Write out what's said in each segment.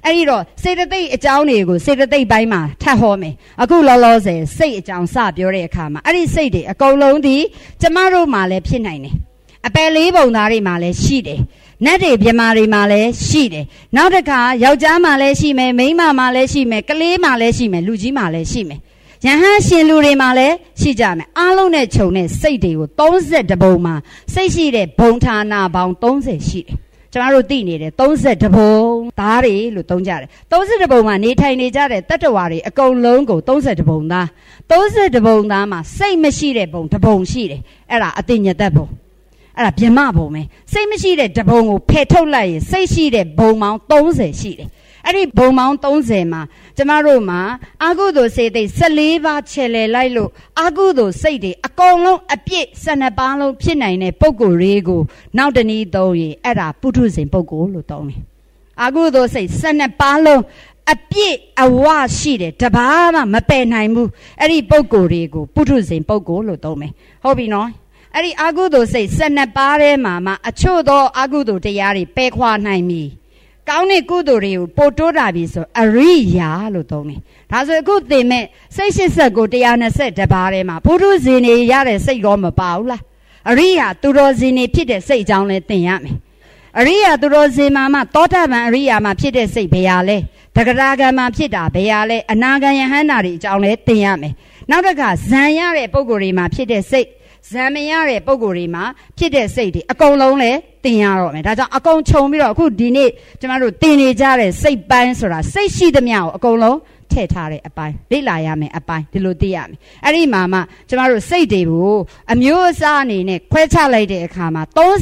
အဲ့ဒီတော့စေတသိက်အကြောင်းတွေကိုစေတသိက်ပိုင်းမှာထပ်ဟောမယ်အခုလောလောဆယ်စိတ်အကြောင်းစပြောတဲ့အခါမှာအဲ့ဒီစိတ်တွေအကုန်လုံးဒီကျမတို့မှာလည်းဖြစ်နိုင်တယ်အပယ်လေးပုံသားတွေမှာလည်းရှိတယ်နတ်တွေပြမာတွေမှာလည်းရှိတယ်နောက်တစ်ခါယောက်ျားမှာလည်းရှိမယ်မိန်းမမှာလည်းရှိမယ်ကလေးမှာလည်းရှိမယ်လူကြီးမှာလည်းရှိမယ်ယဟန်ရှင်လူတွေမှာလည်းရှိကြမယ်အားလုံးနဲ့ခြုံတဲ့စိတ်တွေကို32ပုံမှာစိတ်ရှိတဲ့ဘုံဌာနပေါင်း30ရှိတယ်ကျမတို့သိနေတယ်32ဘုံသားတွေလို့သုံးကြတယ်32ဘုံမှာနေထိုင်နေကြတဲ့တတ္တဝါတွေအကုန်လုံးကို32ဘုံသား32ဘုံသားမှာစိတ်မရှိတဲ့ဘုံတစ်ဘုံရှိတယ်အဲ့ဒါအတိညတတ်ဘုံအဲ့ဒါဗြဟ္မဘုံပဲစိတ်မရှိတဲ့တဘုံကိုဖယ်ထုတ်လိုက်ရင်စိတ်ရှိတဲ့ဘုံပေါင်း30ရှိတယ်အဲ့ဒီဘုံပေါင်း30မှာကျမတို့မှာအာဟုသောစေတိတ်14ပါးခြေလည်လိုက်လို့အာဟုသောစိတ်တွေအကုန်လုံးအပြည့်12ပါးလုံးဖြစ်နိုင်တဲ့ပုဂ္ဂိုလ်တွေကိုနောက်တနည်းသုံးရင်အဲ့ဒါပုထုဇဉ်ပုဂ္ဂိုလ်လို့သုံးတယ်အာဟုသောစိတ်12ပါးလုံးအပြည့်အဝရှိတယ်တပါးမှမပယ်နိုင်ဘူးအဲ့ဒီပုဂ္ဂိုလ်တွေကိုပုထုဇဉ်ပုဂ္ဂိုလ်လို့သုံးမယ်ဟုတ်ပြီနော်အဲ့ဒီအာဟုသောစိတ်12ပါးထဲမှာမှအချို့သောအာဟုသောတရားတွေပယ်ခွာနိုင်ပြီကောင်းတဲ့ကုသိုလ်တွေကိုပို့တိုးတာပြီဆိုအရိယာလို့သုံးတယ်ဒါဆိုအခုသင်မဲ့စိတ်80ကို120ပါးထဲမှာပုထုဇဉ်တွေရတဲ့စိတ်ရောမပါဘူးလားအရိယာသူတော်စင်တွေဖြစ်တဲ့စိတ်အကြောင်းလဲသင်ရမယ်အရိယာသူတော်စင်မှာသောတာပန်အရိယာမှာဖြစ်တဲ့စိတ်ဘယ်ဟာလဲတဂရဂံမှာဖြစ်တာဘယ်ဟာလဲအနာဂံယဟန္တာတွေအကြောင်းလဲသင်ရမယ်နောက်တစ်ခါဇံရတဲ့ပုဂ္ဂိုလ်တွေမှာဖြစ်တဲ့စိတ်ဇံမရတဲ့ပုံကိုယ်တွေမှာဖြစ်တဲ့စိတ်တွေအကုန်လုံးလည်းတင်ရတော့မယ်ဒါကြောင့်အကုန်ခြုံပြီးတော့အခုဒီနေ့ကျမတို့တင်နေကြတဲ့စိတ်ပိုင်းဆိုတာစိတ်ရှိသမျှကိုအကုန်လုံးထည့်ထားတဲ့အပိုင်းလေ့လာရမယ်အပိုင်းဒီလိုသိရမယ်အဲ့ဒီမှာမှကျမတို့စိတ်တွေကိုအမျိုးအစားအနေနဲ့ခွဲခြားလိုက်တဲ့အခါမှာ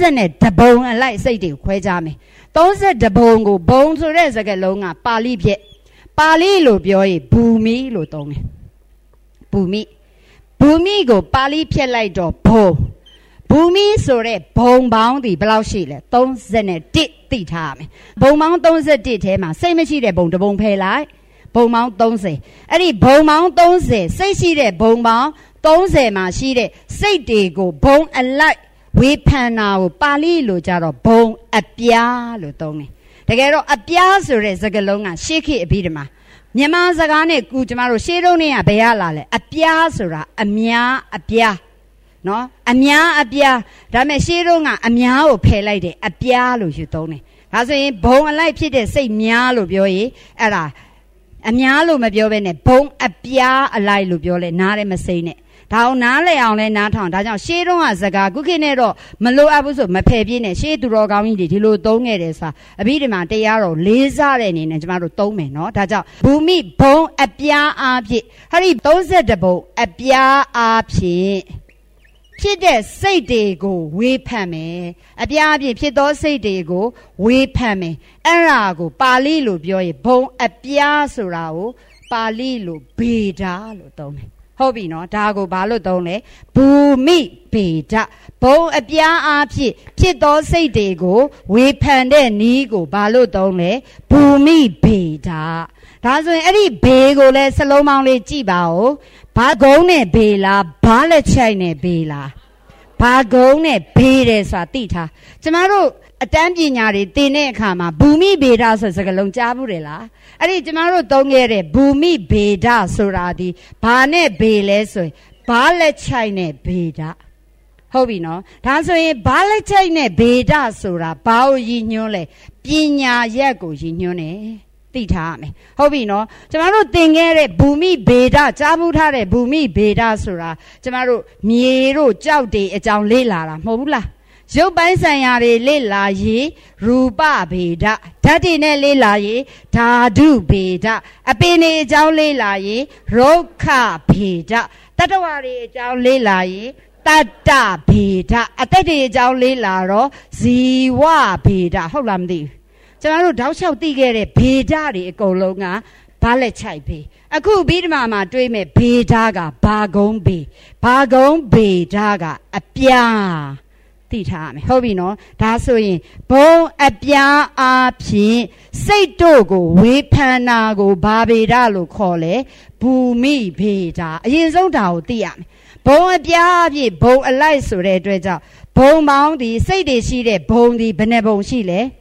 32ဘုံအလိုက်စိတ်တွေကိုခွဲခြားမယ်32ဘုံကိုဘုံဆိုတဲ့စကားလုံးကပါဠိဖြစ်ပါဠိလို့ပြောရင်ဘူမိလို့သုံးတယ်ဘူမိဘူမိကိုပါဠိဖြတ်လိုက်တော့ဘုံဘူမိဆိုတဲ့ဘုံပေါင်းဒီဘယ်လောက်ရှိလဲ31သိထားရမယ်ဘုံပေါင်း31ထဲမှာစိတ်မရှိတဲ့ဘုံတစ်ဘုံဖယ်လိုက်ဘုံပေါင်း30အဲ့ဒီဘုံပေါင်း30စိတ်ရှိတဲ့ဘုံပေါင်း30မှာရှိတဲ့စိတ်တွေကိုဘုံအလိုက်ဝေဖန်တာကိုပါဠိလိုကြတော့ဘုံအပြားလို့သုံးတယ်တကယ်တော့အပြားဆိုတဲ့စကားလုံးကရှေးခေတ်အပြီးတမှာမြန်မာစကားနဲ့ကူကျမတို့ရှေးတုန်းကဘယ်ရလာလဲအပြားဆိုတာအများအပြားနော်အများအပြားဒါမဲ့ရှေးတုန်းကအများကိုဖယ်လိုက်တယ်အပြားလို့ယူသုံးတယ်ဒါဆိုရင်ဘုံအလိုက်ဖြစ်တဲ့စိတ်များလို့ပြောရင်အဲ့ဒါအများလို့မပြောဘဲနဲ့ဘုံအပြားအလိုက်လို့ပြောလဲနားလည်းမစိမ့်နဲ့ဒါအောင်နားလဲအောင်လဲနားထောင်ဒါကြောင့်ရှေးတုန်းကစကားခုခေတ်နဲ့တော့မလိုအပ်ဘူးဆိုမဖယ်ပြင်းနဲ့ရှေးသူတော်ကောင်းကြီးတွေဒီလိုသုံးခဲ့တယ်ဆိုတာအဘိဓမ္မာတရားတော်လေးစားတဲ့အနေနဲ့ကျမတို့သုံးမယ်နော်ဒါကြောင့်ဘူမိဘုံအပြားအားဖြင့်ဟာဒီ32ဘုံအပြားအားဖြင့်ဖြစ်တဲ့စိတ်တွေကိုဝေဖန်မယ်အပြားအပြည့်ဖြစ်သောစိတ်တွေကိုဝေဖန်မယ်အဲ့ဒါကိုပါဠိလိုပြောရင်ဘုံအပြားဆိုတာကိုပါဠိလိုဗေဒလို့သုံးတယ်ဟုတ်ပြီနော်ဒါကိုဘာလို့သုံးလဲဘူမိဗေဒဘုံအပြားအားဖြင့်ဖြစ်သောစိတ်တွေကိုဝေဖန်တဲ့နည်းကိုဘာလို့သုံးလဲဘူမိဗေဒဒါဆိုရင်အဲ့ဒီဘေကိုလည်းစလုံးပေါင်းလေးကြည့်ပါဦးဘာကုန်းနဲ့ဘေလားဘာလက်ချိုက်နဲ့ဘေလားဘာကုန်းနဲ့ဘေတယ်ဆိုတာသိထားကျမတို့အတန်းပညာတွေသင်တဲ့အခါမှာဘူမိဗေဒဆိုစကားလုံးကြားဘူးတယ်လားအဲ့ဒီကျမတို့သုံးခဲ့တဲ့ဘူမိဗေဒဆိုတာဒီဘာနဲ့ဘေလဲဆိုရင်ဘာလက်ချိုက်နဲ့ဘေဒဟုတ်ပြီနော်ဒါဆိုရင်ဘာလက်ချိုက်နဲ့ဘေဒဆိုတာဘာကိုရည်ညွှန်းလဲပညာရက်ကိုရည်ညွှန်းတယ်သိထားရမယ်ဟုတ်ပြီနော်ကျမတို့သင်ခဲ့တဲ့ဘူမိဗေဒကြားဘူးထားတဲ့ဘူမိဗေဒဆိုတာကျမတို့မြေတို့ကြောက်တွေအကြောင်းလေ့လာတာမဟုတ်ဘူးလားရုပ်ပိုင်းဆိုင်ရာတွေလေ့လာရင်ရူပဗေဒဓာတ်တွေနဲ့လေ့လာရင်ဓာတုဗေဒအပင်တွေအကြောင်းလေ့လာရင်ရုက္ခဗေဒတတ္တဝါတွေအကြောင်းလေ့လာရင်တတ္တဗေဒအသက်တွေအကြောင်းလေ့လာတော့ဇီဝဗေဒဟုတ်လားမသိဘူးကျွန်တော်တို့တောက်လျှောက်သိခဲ့တဲ့ဗေဒတွေအကုန်လုံးကဘာလက်ချိုက်ဘေးအခုဗိဓမာမှာတွေးမဲ့ဗေဒကဘာကုန်းဘေးဘာကုန်းဗေဒကအပြားသိထားမယ်ဟုတ်ပြီနော်ဒါဆိုရင်ဘုံအပြားအားဖြင့်စိတ်တို့ကိုဝေဖန်တာကိုဘာဗေဒလို့ခေါ်လဲဘူမိဗေဒအရင်ဆုံးဒါကိုသိရမယ်ဘုံအပြားအဖြစ်ဘုံအလိုက်ဆိုတဲ့အတွက်ကြောင့်ဘုံပေါင်းဒီစိတ်တွေရှိတဲ့ဘုံဒီဘယ်နှဘုံရှိလဲ32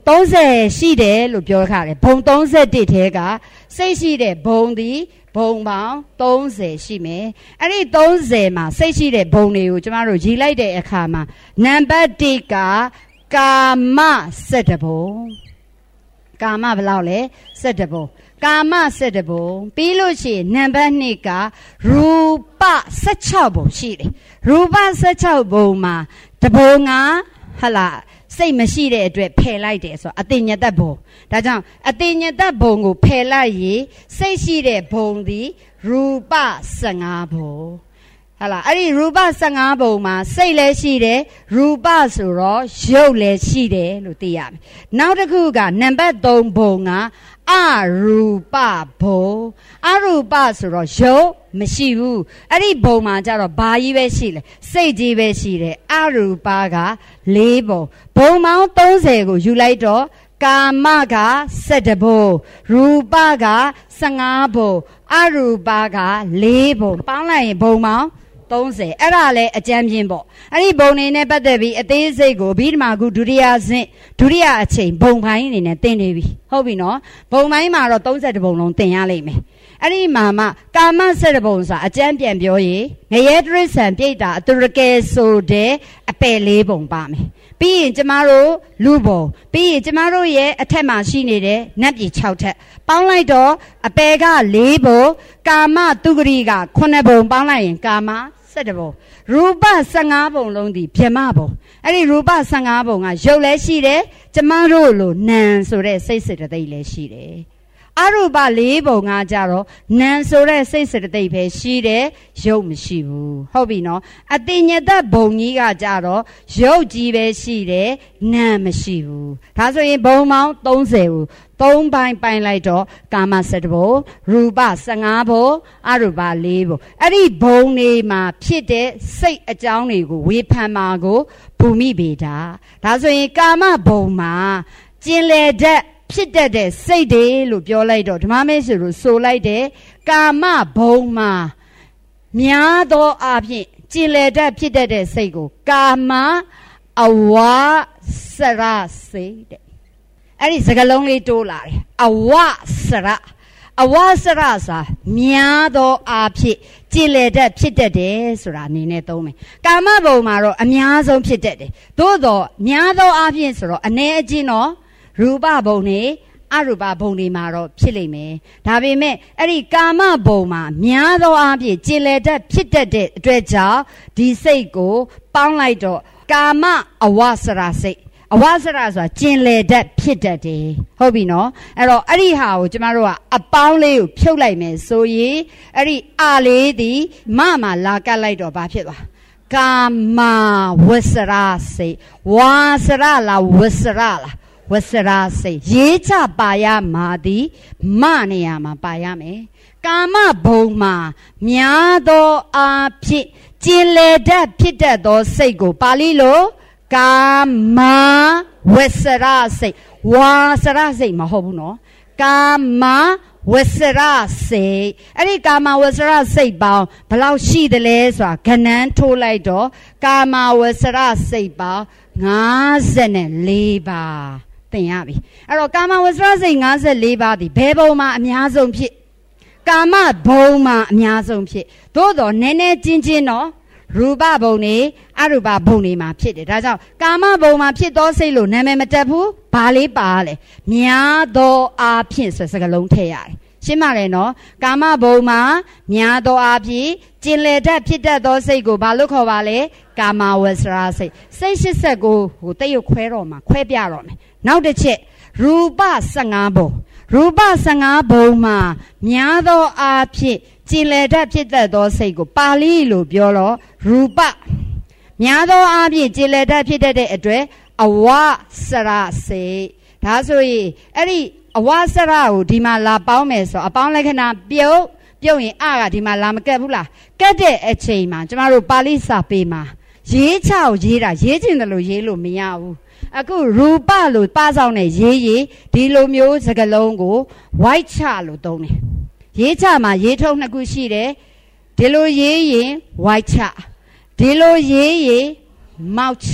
30ရှိတယ်လို့ပြောခါတယ်ဘုံ31ထဲကစိတ်ရှိတဲ့ဘုံဒီဘုံပေါင်း30ရှိမယ်အဲ့ဒီ30မှာစိတ်ရှိတဲ့ဘုံတွေကိုကျမတို့ရည်လိုက်တဲ့အခါမှာနံပါတ်1ကကာမ7ဘုံကာမဘယ်လောက်လဲ7ဘုံကာမ7ဘုံပြီးလို့ရှိရင်နံပါတ်2ကရူပ16ဘုံရှိတယ်ရူပ16ဘုံမှာတဘုံကဟလာစိတ်မရှိတဲ့အတွက်ဖယ်လိုက်တယ်ဆိုတော့အတိညာတဘုံဒါကြောင့်အတိညာတဘုံကိုဖယ်လိုက်ရင်စိတ်ရှိတဲ့ဘုံသည်ရူပ15ဘုံဟလာအဲ့ဒီရူပ15ဘုံမှာစိတ်လည်းရှိတယ်ရူပဆိုတော့ရုပ်လည်းရှိတယ်လို့သိရမယ်နောက်တစ်ခုကနံပါတ်3ဘုံကအရူပဘုံအရူပဆိုတော့ရုပ်မရှိဘူးအဲ့ဒီဘုံမှာကျတော့ဘာကြီးပဲရှိလဲစိတ်ကြီးပဲရှိတယ်အရူပက4ဘုံဘုံပေါင်း30ကိုယူလိုက်တော့ကာမက7ဘုံရူပက15ဘုံအရူပက4ဘုံပေါင်းလိုက်ရင်ဘုံပေါင်း30အဲ့ဒါလည်းအကြမ်းပြင်းပေါ့အဲ့ဒီဘုံနေနဲ့ပတ်သက်ပြီးအသေးစိတ်ကိုအဘိဓမ္မာကုဒုတိယဆင့်ဒုတိယအချိန်ဘုံပိုင်းအနေနဲ့သင်နေပြီဟုတ်ပြီနော်ဘုံပိုင်းမှာတော့30ဘုံလုံးသင်ရလိမ့်မယ်အဲ့ဒီမှာမှကာမ7ဘုံဆိုတာအကြမ်းပြန်ပြောရင်ငရဲတရိစ္ဆာန်ပြိတ္တာအတုရကဲဆိုတဲ့အပယ်4ဘုံပါမယ်ပြီးရင်ကျမတို့လူဘုံပြီးရင်ကျမတို့ရဲ့အထက်မှာရှိနေတဲ့နတ်ပြည်6ထက်ပေါင်းလိုက်တော့အပယ်က4ဘုံကာမတုဂရိက9ဘုံပေါင်းလိုက်ရင်ကာမ7ဘုံရူပ15ဘုံလုံးဒီဗြဟ္မဘုံအဲ့ဒီရူပ15ဘုံကရုပ်လည်းရှိတယ်ကျမတို့လိုနံဆိုတဲ့စိတ်စေတသိက်လည်းရှိတယ်အရူပ4ဘုံကကြတော့နံဆိုတဲ့စိတ်စေတသိက်ပဲရှိတယ်ရုပ်မရှိဘူးဟုတ်ပြီနော်အတိညတဘုံကြီးကကြတော့ရုပ်ကြီးပဲရှိတယ်နံမရှိဘူးဒါဆိုရင်ဘုံပေါင်း30ကို3ပိုင်းပိုင်းလိုက်တော့ကာမ7ဘုံရူပ15ဘုံအရူပ4ဘုံအဲ့ဒီဘုံတွေမှာဖြစ်တဲ့စိတ်အကြောင်းတွေကိုဝေဖန်မှာကိုဘူမိဗေဒဒါဆိုရင်ကာမဘုံမှာကျင်လေတဲ့ဖြစ်တတ်တဲ့စိတ်တွေလို့ပြောလိုက်တော့ဓမ္မမဲဆိုလိုက်တဲ့ကာမဘုံမှာများသောအားဖြင့်ကျင်လေတတ်ဖြစ်တတ်တဲ့စိတ်ကိုကာမအဝစရစိတ်တဲ့အဲ့ဒီစကားလုံးလေးတိုးလာတယ်အဝစရစာများသောအားဖြင့်ကျင်လေတတ်ဖြစ်တတ်တယ်ဆိုတာအနေနဲ့သုံးမယ်ကာမဘုံမှာတော့အများဆုံးဖြစ်တတ်တယ်သို့တော့များသောအားဖြင့်ဆိုတော့အနေအချင်းတော့ရူပဘုံနဲ့အရူပဘုံတွေမှာတော့ဖြစ်လိမ့်မယ်ဒါပေမဲ့အဲ့ဒီကာမဘုံမှာများသောအားဖြင့်ကျင်လေတတ်ဖြစ်တတ်တဲ့အတွက်ကြောင့်ဒီစိတ်ကိုပေါင်းလိုက်တော့ကာမအဝစရစိတ်အဝစရဆိုတာကျင်လေတတ်ဖြစ်တတ်တယ်ဟုတ်ပြီနော်အဲ့တော့အဲ့ဒီဟာကိုကျမတို့ကအပေါင်းလေးကိုဖြုတ်လိုက်မယ်ဆိုရင်အဲ့ဒီအလေးဒီမလာကတ်လိုက်တော့ဘာဖြစ်သွားကာမဝစရစိတ်ဝါစရလားဝစရလားဝစရာစိတ်ရေးချပါရမှာသည်မနေရမှာပါရမယ်ကာမဘုံမှာများသောအားဖြင့်ကျင်လေတတ်ဖြစ်တတ်သောစိတ်ကိုပါဠိလိုကာမဝစရာစိတ်ဝါစရာစိတ်မဟုတ်ဘူးနော်ကာမဝစရာစိတ်အဲ့ဒီကာမဝစရာစိတ်ပေါင်းဘယ်လောက်ရှိသလဲဆိုတာကဏ္ဍထိုးလိုက်တော့ကာမဝစရာစိတ်ပေါင်း54ပါသင်ရပြီအဲ့တော့ကာမဝစရစိတ်54ပါးဒီဘယ်ဘုံမှာအများဆုံးဖြစ်ကာမဘုံမှာအများဆုံးဖြစ်သို့တော့နည်းနည်းချင်းချင်းတော့ရူပဘုံနေအရူပဘုံနေမှာဖြစ်တယ်ဒါကြောင့်ကာမဘုံမှာဖြစ်သောစိတ်လို့နာမည်မတက်ဘူးဘာလေးပါလဲများသောအားဖြင့်ဆိုစကားလုံးထည့်ရတယ်ရှင်းပါလေနော်ကာမဘုံမှာများသောအားဖြင့်ကျင်လေတတ်ဖြစ်တတ်သောစိတ်ကိုဘာလို့ခေါ်ပါလဲကာမဝစရစိတ်စိတ်80ကိုတည့်ရုပ်ခွဲတော့မှာခွဲပြတော့မယ်နောက်တစ်ချက်ရူပ15ဘုံရူပ15ဘုံမှာများသောအားဖြင့်ကျင်လေတတ်ဖြစ်တတ်သောစိတ်ကိုပါဠိလိုပြောတော့ရူပများသောအားဖြင့်ကျင်လေတတ်ဖြစ်တတ်တဲ့အတွက်အဝစရစိတ်ဒါဆိုရင်အဲ့ဒီအဝစရကိုဒီမှာလာပေါင်းမယ်ဆိုအပေါင်းလက္ခဏာပြုတ်ရင်အကဒီမှာလာမကတ်ဘူးလားကတ်တဲ့အချိန်မှာကျမတို့ပါဠိစာပေမှာရေးချကိုရေးတာရေးချင်တယ်လို့ရေးလို့မရဘူးအခုရူပလို့ပါဆောင်တဲ့ရေးဒီလိုမျိုးစကားလုံးကို white ချလို့သုံးတယ်ရေးချမှာရေးထုံးနှစ်ခုရှိတယ်ဒီလိုရေးရင် white ချဒီလိုရေးရင် mouth ချ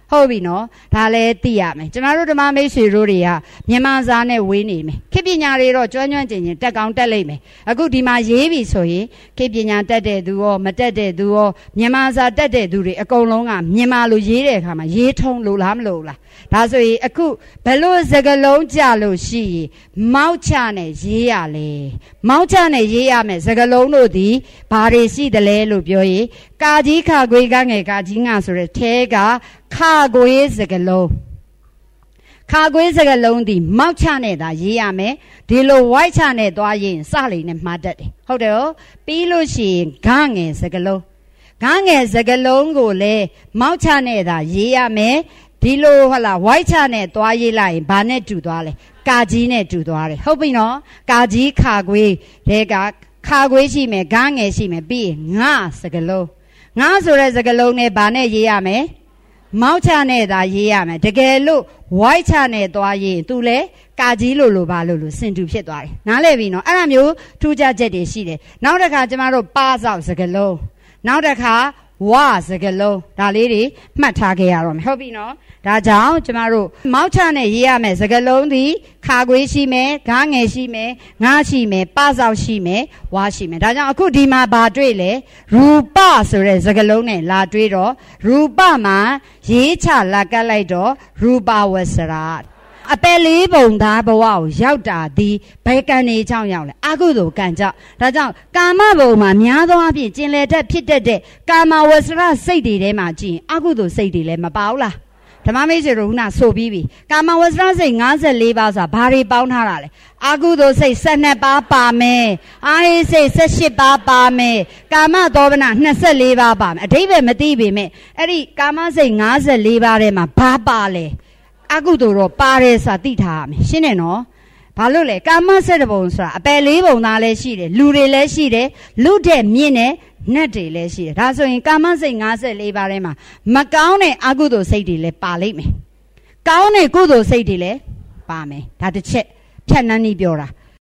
ဟုတ်ပြီနော်ဒါလည်းသိရမယ်ကျမတို့ဓမ္မမိတ်ဆွေတို့တွေကမြန်မာစာနဲ့ဝေးနေမယ်ခေတ်ပညာတွေတော့ကျွမ်းကျွမ်းကျင်ကျင်တက်ကောင်းတက်လိမ့်မယ်အခုဒီမှာရေးပြီဆိုရင်ခေတ်ပညာတက်တဲ့သူရောမတက်တဲ့သူရောမြန်မာစာတက်တဲ့သူတွေအကုန်လုံးကမြန်မာလိုရေးတဲ့အခါမှာရေးထုံးလို့လားမလို့လားဒါဆိုရင်အခုဘယ်လိုစကားလုံးကြလို့ရှိရင်မောက်ချနဲ့ရေးရလေမောက်ချနဲ့ရေးရမယ်စကားလုံးတို့ဒီဘာတွေရှိတယ်လဲလို့ပြောရင်ကာကြီးခါခွေးကငယ်ကာကြီးငါဆိုတဲ့ထဲကခါခွေးစကားလုံးခါခွေးစကားလုံးဒီမောက်ချနဲ့သာရေးရမယ်ဒီလိုဝိုက်ချနဲ့သွားရင်စလိမ့်နဲ့မှားတတ်တယ်ဟုတ်တယ်ဟုတ်ပြီးလို့ရှိရင်ဂငယ်စကားလုံးဂငယ်စကားလုံးကိုလည်းမောက်ချနဲ့သာရေးရမယ်ဒီလိုဟုတ်လားဝိုက်ချနဲ့သွားရေးလိုက်ရင်ဘာနဲ့တူသွားလဲကာကြီးနဲ့တူသွားတယ်ဟုတ်ပြီနော်ကာကြီးခါခွေးတဲ့ကခါခွေးရှိမယ်ဂငယ်ရှိမယ်ပြီးရင်ငါစကားလုံးငါဆိုတဲ့စကားလုံးနဲ့ဘာနဲ့ရေးရမယ်မောက်ချနဲ့သာရေးရမယ်တကယ်လို့ဝိုက်ချနဲ့သွားရင်သူလဲကာကြီးလိုဘာလို့စင်တူဖြစ်သွားတယ်နားလည်ပြီနော်အဲ့ဒါမျိုးထူးခြားချက်တွေရှိတယ်နောက်တစ်ခါကျမတို့ပါဆောက်စကားလုံးနောက်တစ်ခါဝါစကားလုံးဒါလေးတွေမှတ်ထားခဲ့ရတော့မယ်ဟုတ်ပြီနော်ဒါကြောင့်ကျမတို့မောက်ချနဲ့ရေးရမယ်စကားလုံးဒီခါခွေးရှိမယ်ဂါငယ်ရှိမယ်ငါရှိမယ်ပဆောက်ရှိမယ်ဝါရှိမယ်ဒါကြောင့်အခုဒီမှာဘာတွေ့လဲရူပဆိုတဲ့စကားလုံးနဲ့လာတွေ့တော့ရူပမှာရေးချလာကတ်လိုက်တော့ရူပဝဆရာအပယ်လေးပုံသားဘဝကိုရောက်တာဒီဘယ်ကံနေကြောင့်ရောက်လဲအကုသိုလ်ကံကြောင့်ဒါကြောင့်ကာမဘုံမှာများသောအားဖြင့်ကျင်လည်တတ်ဖြစ်တတ်တဲ့ကာမဝဆရစိတ်တွေထဲမှာကြည့်ရင်အကုသိုလ်စိတ်တွေလည်းမပါဘူးလားဓမ္မမိတ်ဆွေတို့ကဆိုပြီးပြီကာမဝဆရစိတ်54ပါးဆိုတာဘာတွေပေါင်းထားတာလဲအကုသိုလ်စိတ်12ပါးပါမယ်အာဟိစိတ်18ပါးပါမယ်ကာမသောဘနာ24ပါးပါမယ်အဓိပ္ပာယ်မသိပေမဲ့အဲ့ဒီကာမစိတ်54ပါးထဲမှာဘာပါလဲအကုသိုလ်တော့ပါတယ်ဆိုတာသိထားရမယ်ရှင်းတယ်နော်ဘာလို့လဲကာမ7ပုံဆိုတာအပယ်4ပုံသားလည်းရှိတယ်လူတွေလည်းရှိတယ်လူတဲ့မြင့်တဲ့နတ်တွေလည်းရှိတယ်ဒါဆိုရင်ကာမစိတ်54ပါးထဲမှာမကောင်းတဲ့အကုသိုလ်စိတ်တွေလည်းပါလိမ့်မယ်ကောင်းတဲ့ကုသိုလ်စိတ်တွေလည်းပါမယ်ဒါတစ်ချက်ဖြတ်နှန်းပြီးပြောတာ